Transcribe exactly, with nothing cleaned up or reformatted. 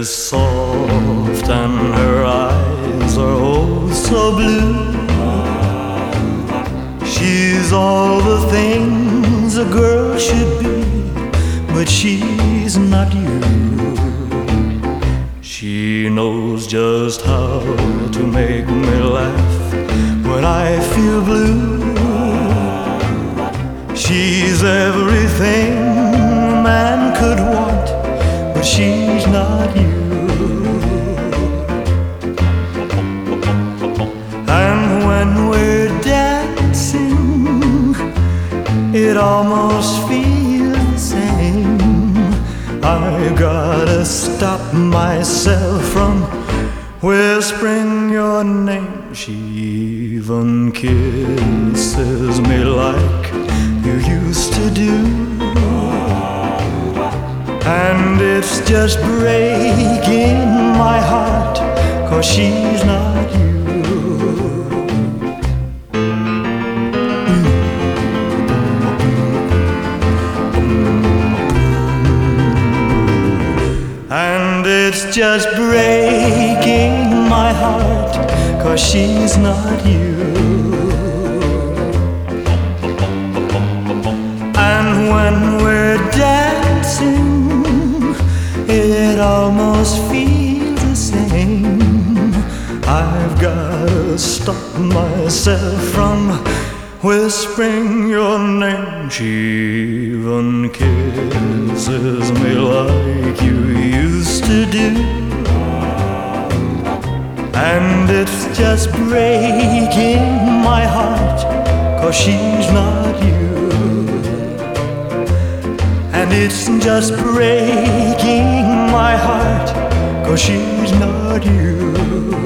is soft and her eyes are oh so blue. She's all the things a girl should be, but she's not you. She knows just how to make me laugh when I feel blue. She's everything a man could want, but she's not you. And when we're dancing, it almost feels the same. I gotta stop myself from whispering your name. She even kisses me like you used to do, and it's just breaking my heart, 'cause she's not you. And it's just breaking my heart, 'cause she's not you. And when we're dancing, it almost feels the same. I've gotta stop myself from whispering your name. She even kisses me like you used to do, and it's just breaking my heart, 'cause she's not you. And it's just breaking my heart, 'cause she's not you.